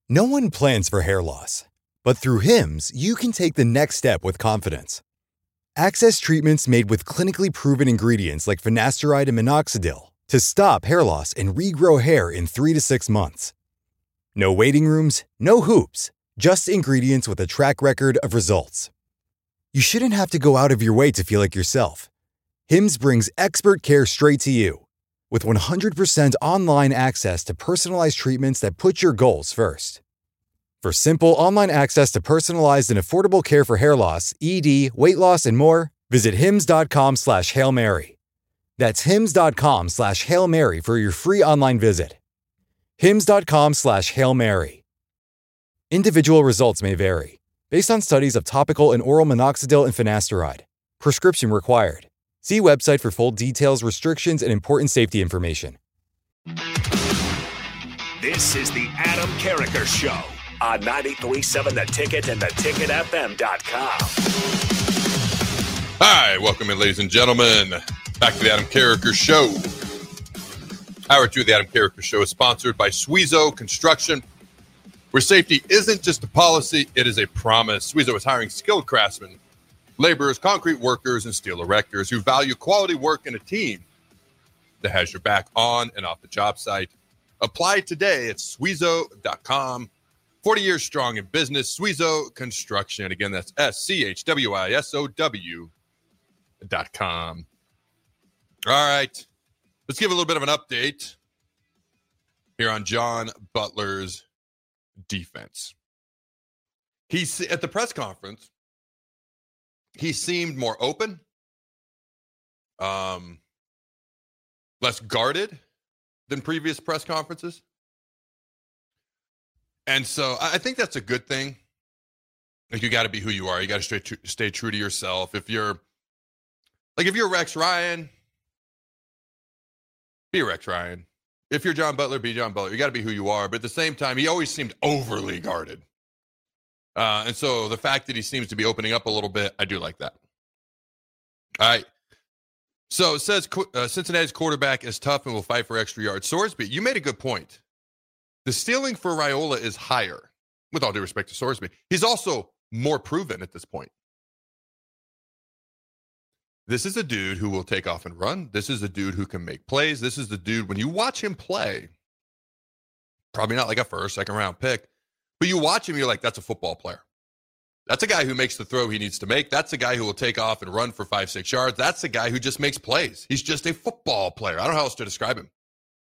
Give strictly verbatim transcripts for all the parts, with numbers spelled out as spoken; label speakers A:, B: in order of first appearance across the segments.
A: No one plans for hair loss, but through Hims, you can take the next step with confidence. Access treatments made with clinically proven ingredients like finasteride and minoxidil to stop hair loss and regrow hair in three to six months. No waiting rooms, no hoops, just ingredients with a track record of results. You shouldn't have to go out of your way to feel like yourself. Hims brings expert care straight to you. With one hundred percent online access to personalized treatments that put your goals first. For simple online access to personalized and affordable care for hair loss, E D, weight loss, and more, visit hims.com slash Hail Mary. That's hims.com slash Hail Mary for your free online visit. hims.com slash Hail Mary. Individual results may vary, based on studies of topical and oral minoxidil and finasteride. Prescription required. See website for full details, restrictions, and important safety information.
B: This is the Adam Carriker Show on ninety-three point seven The Ticket and the ticket f m dot com.
C: Hi, welcome in, ladies and gentlemen. Back to the Adam Carriker Show. Hour two of the Adam Carriker Show is sponsored by Suizo Construction, where safety isn't just a policy, it is a promise. Suizo is hiring skilled craftsmen, laborers, concrete workers, and steel erectors who value quality work in a team that has your back on and off the job site. Apply today at Suizo dot com. forty years strong in business, Suizo Construction. Again, that's S C H W I S O W dot com. All right. Let's give a little bit of an update here on John Butler's defense. He's at the press conference. He seemed more open, um, less guarded than previous press conferences. And so I think that's a good thing. Like, you got to be who you are. You got to stay, tr- stay true to yourself. If you're, like, if you're Rex Ryan, be Rex Ryan. If you're John Butler, be John Butler. You got to be who you are. But at the same time, he always seemed overly guarded. Uh, and so the fact that he seems to be opening up a little bit, I do like that. All right. So it says uh, Cincinnati's quarterback is tough and will fight for extra yards. Sorsby, you made a good point. The ceiling for Raiola is higher, with all due respect to Sorsby. He's also more proven at this point. This is a dude who will take off and run. This is a dude who can make plays. This is the dude, when you watch him play, probably not like a first, second round pick, but you watch him, you're like, that's a football player. That's a guy who makes the throw he needs to make. That's a guy who will take off and run for five, six yards. That's a guy who just makes plays. He's just a football player. I don't know how else to describe him.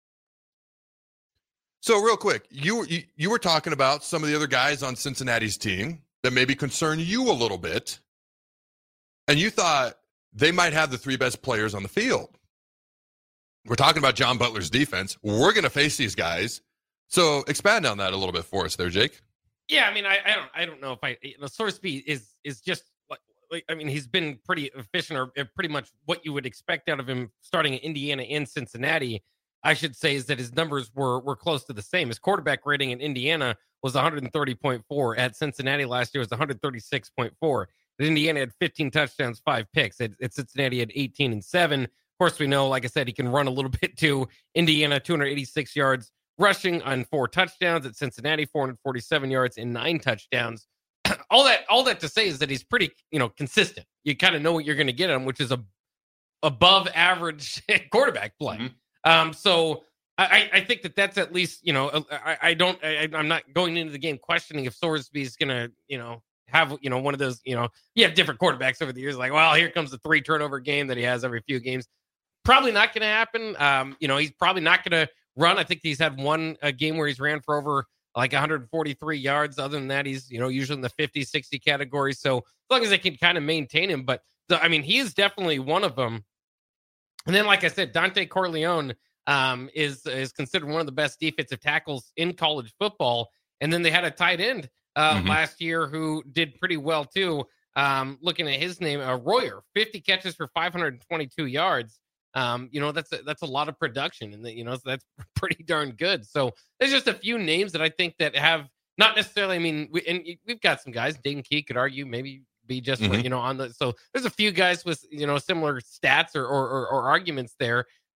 C: So real quick, you, you, you were talking about some of the other guys on Cincinnati's team that maybe concern you a little bit, and you thought they might have the three best players on the field. We're talking about John Butler's defense. We're going to face these guys. So expand on that a little bit for us there, Jake.
D: Yeah, I mean, I, I don't, I don't know if I. You know, Sorsby is is just like, I mean, he's been pretty efficient, or pretty much what you would expect out of him starting in Indiana and Cincinnati. I should say is that his numbers were were close to the same. His quarterback rating in Indiana was one thirty point four. At Cincinnati last year was one thirty-six point four. At Indiana had fifteen touchdowns, five picks. At, at Cincinnati had eighteen and seven. Of course, we know, like I said, he can run a little bit too. Indiana, two eighty-six yards rushing on four touchdowns. At Cincinnati, four forty-seven yards and nine touchdowns. all that, all that to say is that he's pretty, you know, consistent. You kind of know what you're going to get on him, which is a above average quarterback play. Mm-hmm. Um, so I, I think that that's at least, you know, I, I don't, I, I'm not going into the game questioning if Sorsby is going to, you know, have, you know, one of those, you know, you have different quarterbacks over the years. Like, well, here comes the three turnover game that he has every few games. Probably not going to happen. Um, you know, he's probably not going to run. I think he's had one a game where he's ran for over like one forty-three yards. Other than that, he's, you know, usually in the fifty, sixty category. So as long as they can kind of maintain him, but the, I mean, he is definitely one of them. And then, like I said, Dante Corleone um, is is considered one of the best defensive tackles in college football. And then they had a tight end uh, mm-hmm. last year who did pretty well too. Um, looking at his name, uh, Royer, fifty catches for five twenty-two yards. Um, you know, that's a, that's a lot of production, and you know, so that's pretty darn good. So there's just a few names that I think that have not necessarily. I mean, we, and we've got some guys. Dayton Key could argue maybe be just mm-hmm. you know on the. So there's a few guys with you know similar stats or or, or, or arguments there.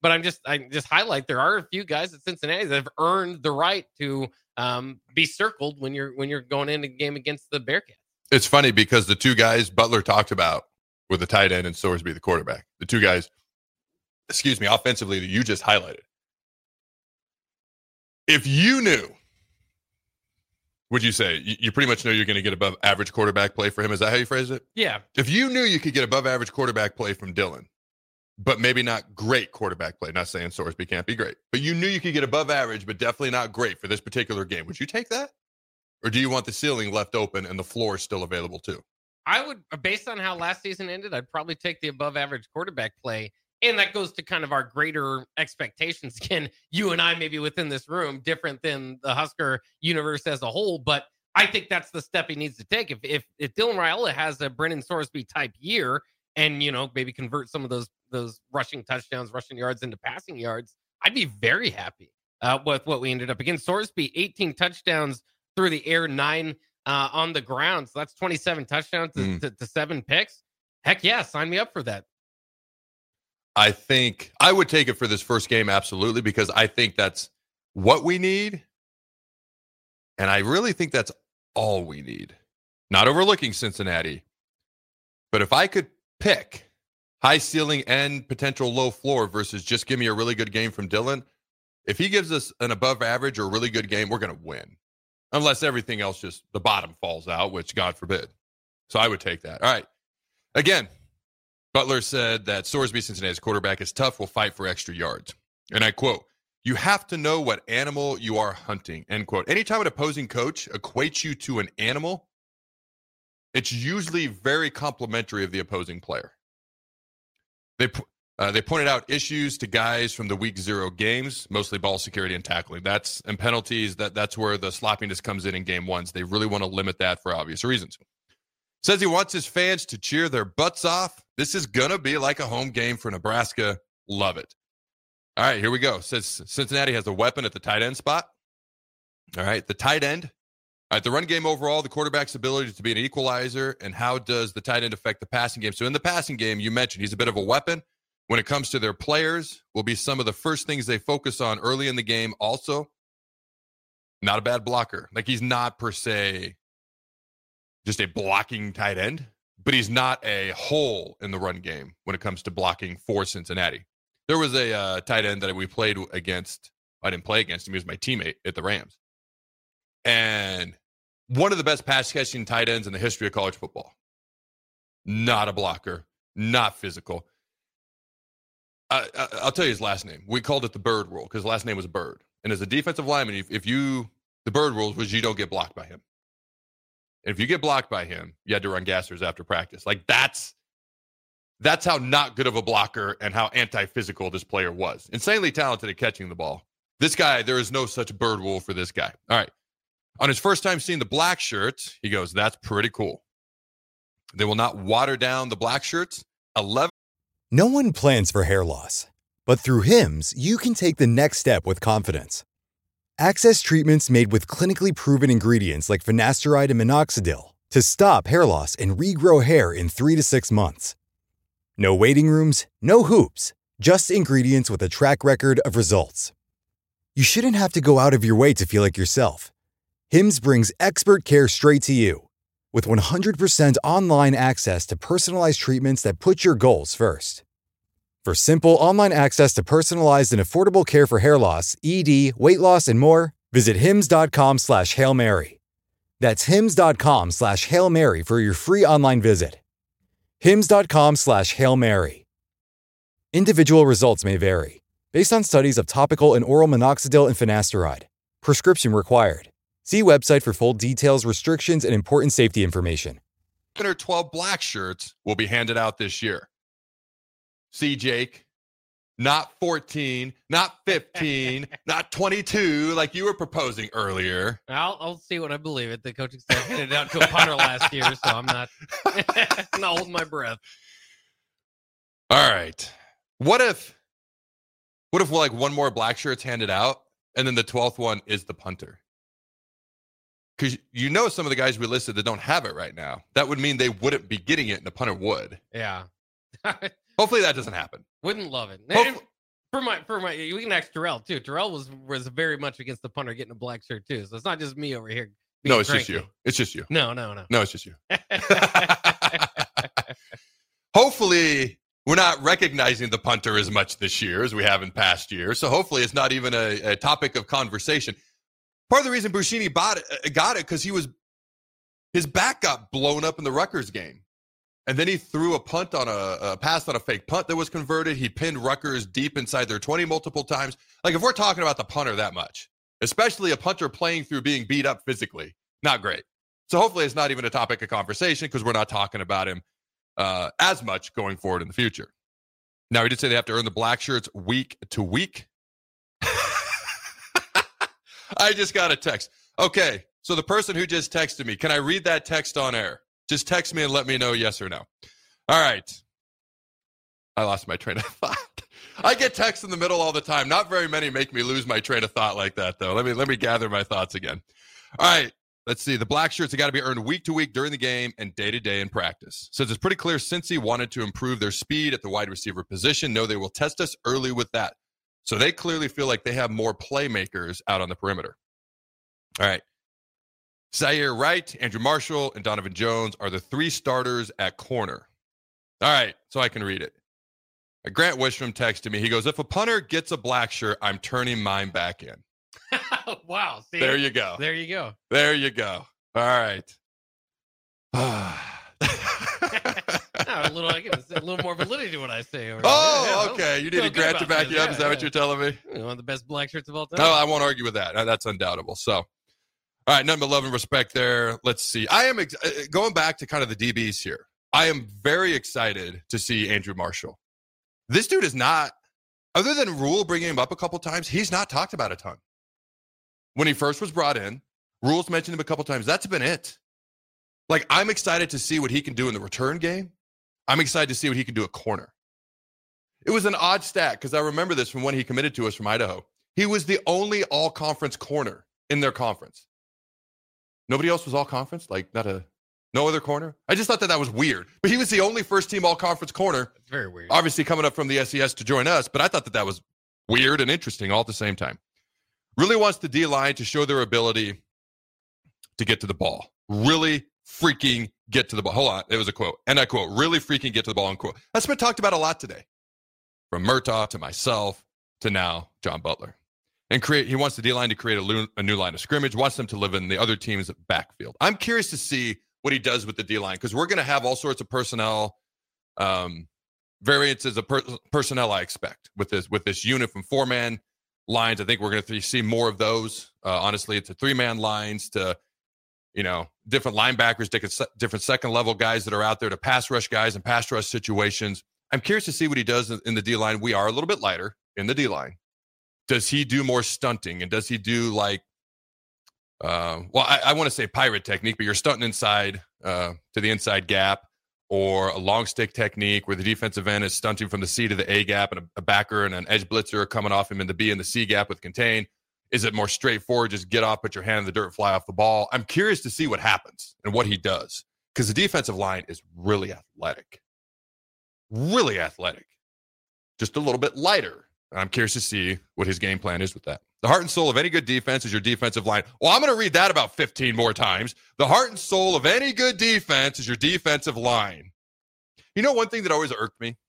D: but I'm just I just highlight there are a few guys at Cincinnati that have earned the right to um, be circled when you're when you're going into a game against the Bearcats.
C: It's funny because the two guys Butler talked about were the tight end and Sorsby, the quarterback. The two guys, excuse me, offensively that you just highlighted. If you knew, would you say you, you pretty much know you're going to get above average quarterback play for him? Is that how you phrase it?
D: Yeah.
C: If you knew you could get above average quarterback play from Dillon, but maybe not great quarterback play, not saying Sorsby can't be great, but you knew you could get above average, but definitely not great for this particular game, would you take that? Or do you want the ceiling left open and the floor still available too?
D: I would, based on how last season ended, I'd probably take the above average quarterback play. And that goes to kind of our greater expectations. Again, you and I maybe within this room, different than the Husker universe as a whole. But I think that's the step he needs to take. If if, if Dylan Raiola has a Brennan Sorsby type year and, you know, maybe convert some of those those rushing touchdowns, rushing yards into passing yards, I'd be very happy uh, with what we ended up. Again, Sorsby, eighteen touchdowns through the air, nine uh, on the ground. So that's twenty-seven touchdowns to, mm. to, to seven picks. Heck yeah, sign me up for that.
C: I think I would take it for this first game, absolutely, because I think that's what we need. And I really think that's all we need. Not overlooking Cincinnati. But if I could pick high ceiling and potential low floor versus just give me a really good game from Dillon, if he gives us an above average or a really good game, we're going to win. Unless everything else just the bottom falls out, which God forbid. So I would take that. All right. Again, Butler said that Sorsby, Cincinnati's quarterback, is tough, will fight for extra yards. And I quote, "You have to know what animal you are hunting," end quote. Anytime an opposing coach equates you to an animal, it's usually very complimentary of the opposing player. They uh, they pointed out issues to guys from the week zero games, mostly ball security and tackling. That's and penalties. That that's where the sloppiness comes in in game ones. They really want to limit that for obvious reasons. Says he wants his fans to cheer their butts off. This is going to be like a home game for Nebraska. Love it. All right, here we go. Says Cincinnati has a weapon at the tight end spot. All right, the tight end. All right, the run game overall, the quarterback's ability to be an equalizer, and how does the tight end affect the passing game? So in the passing game, you mentioned he's a bit of a weapon. When it comes to their players, will be some of the first things they focus on early in the game. Also, not a bad blocker. Like he's not per se just a blocking tight end, but he's not a hole in the run game when it comes to blocking for Cincinnati. There was a uh, tight end that we played against. I didn't play against him. He was my teammate at the Rams. And one of the best pass catching tight ends in the history of college football. Not a blocker, not physical. I, I, I'll tell you his last name. We called it the Bird Rule because his last name was Bird. And as a defensive lineman, if, if you, the Bird Rule was you don't get blocked by him. And if you get blocked by him, you had to run gassers after practice. Like that's, that's how not good of a blocker and how anti-physical this player was. Insanely talented at catching the ball. This guy, there is no such Bird Rule for this guy. All right. On his first time seeing the black shirts, he goes, "That's pretty cool." They will not water down the black shirts. eleven
A: No one plans for hair loss, but through Hims, you can take the next step with confidence. Access treatments made with clinically proven ingredients like finasteride and minoxidil to stop hair loss and regrow hair in three to six months. No waiting rooms, no hoops, just ingredients with a track record of results. You shouldn't have to go out of your way to feel like yourself. Hims brings expert care straight to you. With one hundred percent online access to personalized treatments that put your goals first. For simple online access to personalized and affordable care for hair loss, E D, weight loss, and more, visit hims.com slash Hail Mary. That's hims.com slash Hail Mary for your free online visit. hims.com slash Hail Mary. Individual results may vary, based on studies of topical and oral minoxidil and finasteride. Prescription required. See website for full details, restrictions, and important safety information.
C: or twelve black shirts will be handed out this year. See, Jake, not fourteen, not fifteen, not twenty-two, like you were proposing earlier.
D: I'll, I'll see what I believe it. The coaching staff handed it out to a punter last year, so I'm not, I'm not holding my breath.
C: All right. What if, what if like one more black shirt's handed out, and then the twelfth one is the punter? Because you know some of the guys we listed that don't have it right now. That would mean they wouldn't be getting it, and the punter would.
D: Yeah.
C: Hopefully that doesn't happen.
D: Wouldn't love it.
C: Hopefully,
D: For my, for my, we can ask Terrell too. Terrell was was very much against the punter getting a black shirt too. So it's not just me over here.
C: No, it's
D: cranky.
C: just you. It's just you.
D: No, no, no.
C: No, it's just you. Hopefully, we're not recognizing the punter as much this year as we have in past years. So hopefully, it's not even a, a topic of conversation. Part of the reason Buschini bought it, got it because he was his back got blown up in the Rutgers game. And then he threw a punt on a, a pass on a fake punt that was converted. He pinned Rutgers deep inside their twenty multiple times. Like, if we're talking about the punter that much, especially a punter playing through being beat up physically, not great. So hopefully it's not even a topic of conversation because we're not talking about him uh, as much going forward in the future. Now, he did say they have to earn the black shirts week to week. I just got a text. Okay, so the person who just texted me, can I read that text on air? Just text me and let me know yes or no. All right. I lost my train of thought. I get texts in the middle all the time. Not very many make me lose my train of thought like that, though. Let me let me gather my thoughts again. All right. Let's see. The black shirts have got to be earned week to week during the game and day to day in practice. Says it's pretty clear Cincy wanted to improve their speed at the wide receiver position. No, they will test us early with that. So they clearly feel like they have more playmakers out on the perimeter. All right. Zaire Wright, Andrew Marshall, and Donovan Jones are the three starters at corner. All right, so I can read it. Grant Wishram texted me. He goes, if a punter gets a black shirt, I'm turning mine back in.
D: Wow. See?
C: There you go.
D: There you go.
C: There you go. All right.
D: Oh, a little, I guess, a little more validity to what I say. Over
C: Oh,
D: yeah,
C: okay. You
D: feel
C: needed
D: good
C: Grant to
D: about
C: back
D: this.
C: you up.
D: Yeah,
C: Is that
D: yeah.
C: what you're telling me?
D: One of the best black shirts of all time.
C: No, I won't argue with that. That's undoubtable. So, all right, number eleven, respect there. Let's see. I am ex- going back to kind of the D Bs here. I am very excited to see Andrew Marshall. This dude is not, other than Rule bringing him up a couple times, he's not talked about a ton. When he first was brought in, Rule's mentioned him a couple times. That's been it. Like, I'm excited to see what he can do in the return game. I'm excited to see what he can do at corner. It was an odd stat because I remember this from when he committed to us from Idaho. He was the only all-conference corner in their conference. Nobody else was all-conference? Like, not a, no other corner? I just thought that that was weird. But he was the only first-team all-conference corner.
D: It's very weird.
C: Obviously coming up from the S E S to join us, but I thought that that was weird and interesting all at the same time. Really wants the D-line to show their ability to get to the ball. Really freaking get to the ball. Hold on. It was a quote. And I quote, really freaking get to the ball, unquote. That's been talked about a lot today. From Murtaugh to myself to now John Butler. And create. He wants the D-line to create a, lo- a new line of scrimmage, wants them to live in the other team's backfield. I'm curious to see what he does with the D-line because we're going to have all sorts of personnel um, variances of per- personnel, I expect, with this with this unit from four-man lines. I think we're going to see more of those. Uh, honestly, it's a three-man lines to, you know, different linebackers, different, different second-level guys that are out there to pass rush guys and pass rush situations. I'm curious to see what he does in the D-line. We are a little bit lighter in the D-line. Does he do more stunting? And does he do like, uh, well, I, I want to say pirate technique, but you're stunting inside uh, to the inside gap, or a long stick technique where the defensive end is stunting from the C to the A gap and a, a backer and an edge blitzer are coming off him in the B and the C gap with contain? Is it more straightforward? Just get off, put your hand in the dirt, fly off the ball. I'm curious to see what happens and what he does because the defensive line is really athletic, really athletic, just a little bit lighter. I'm curious to see what his game plan is with that. The heart and soul of any good defense is your defensive line. Well, I'm going to read that about fifteen more times. The heart and soul of any good defense is your defensive line. You know, one thing that always irked me?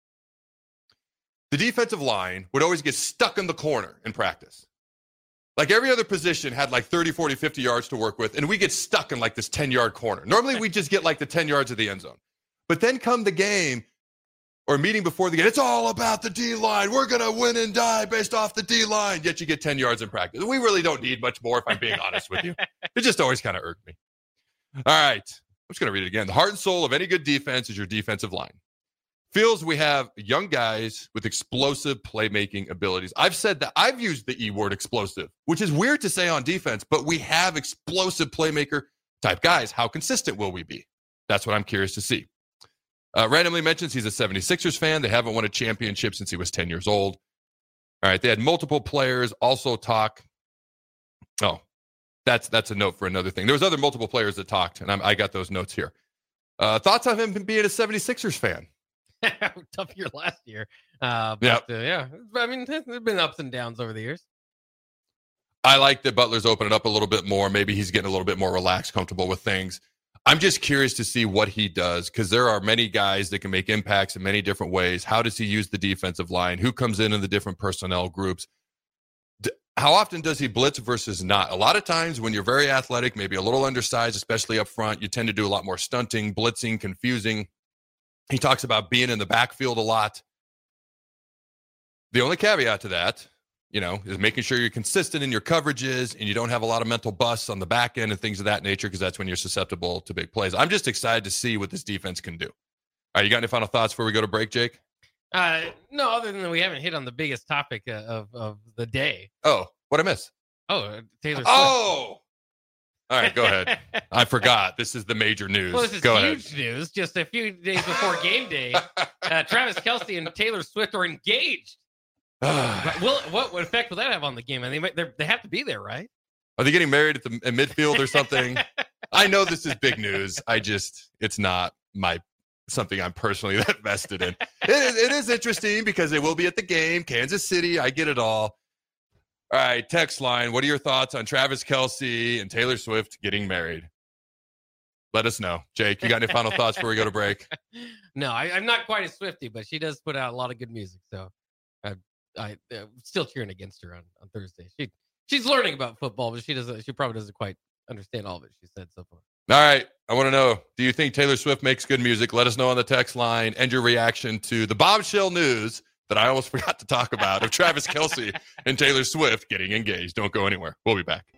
C: The defensive line would always get stuck in the corner in practice. Like every other position had like thirty, forty, fifty yards to work with, and we get stuck in like this ten-yard corner. Normally, we just get like the ten yards of the end zone. But then come the game, or meeting before the game, it's all about the D-line. We're going to win and die based off the D-line. Yet you get ten yards in practice. We really don't need much more, if I'm being honest with you. It just always kind of irked me. All right. I'm just going to read it again. The heart and soul of any good defense is your defensive line. Feels we have young guys with explosive playmaking abilities. I've said that. I've used the E word, explosive, which is weird to say on defense, but we have explosive playmaker type guys. How consistent will we be? That's what I'm curious to see. Uh, randomly mentions he's a seventy-sixers fan. They haven't won a championship since he was ten years old. All right, they had multiple players also talk. Oh, that's that's a note for another thing. There was other multiple players that talked, and I'm, I got those notes here. Uh, thoughts on him being a seventy-sixers fan?
D: Tough year last year. Uh, but,
C: Yep.
D: uh, yeah, I mean, there's been ups and downs over the years.
C: I like that Butler's opening up a little bit more. Maybe he's getting a little bit more relaxed, comfortable with things. I'm just curious to see what he does because there are many guys that can make impacts in many different ways. How does he use the defensive line? Who comes in in the different personnel groups? D- How often does he blitz versus not? A lot of times when you're very athletic, maybe a little undersized, especially up front, you tend to do a lot more stunting, blitzing, confusing. He talks about being in the backfield a lot. The only caveat to that, you know, is making sure you're consistent in your coverages and you don't have a lot of mental busts on the back end and things of that nature because that's when you're susceptible to big plays. I'm just excited to see what this defense can do. All right, you got any final thoughts before we go to break, Jake?
D: Uh, no, other than we haven't hit on the biggest topic uh, of, of the day.
C: Oh, what'd I miss?
D: Oh, uh, Taylor Swift.
C: Oh! All right, go ahead. I forgot. This is the major news.
D: Well, this is
C: go
D: huge
C: ahead.
D: news. Just a few days before game day, uh, Travis Kelce and Taylor Swift are engaged. But will, what, what effect will that have on the game? And they might, they have to be there, right?
C: Are they getting married at the in midfield or something? I know this is big news. I just, it's not my something I'm personally that vested in. It is, it is interesting because they will be at the game, Kansas City. I get it all. All right, text line. What are your thoughts on Travis Kelce and Taylor Swift getting married? Let us know. Jake, you got any final thoughts before we go to break?
D: No, I, I'm not quite a Swiftie, but she does put out a lot of good music. So I, I, uh, still cheering against her on, on Thursday. She she's learning about football, but she doesn't. She probably doesn't quite understand all of it. She said so far.
C: All right, I want to know: do you think Taylor Swift makes good music? Let us know on the text line and your reaction to the bombshell news that I almost forgot to talk about of Travis Kelce and Taylor Swift getting engaged. Don't go anywhere. We'll be back.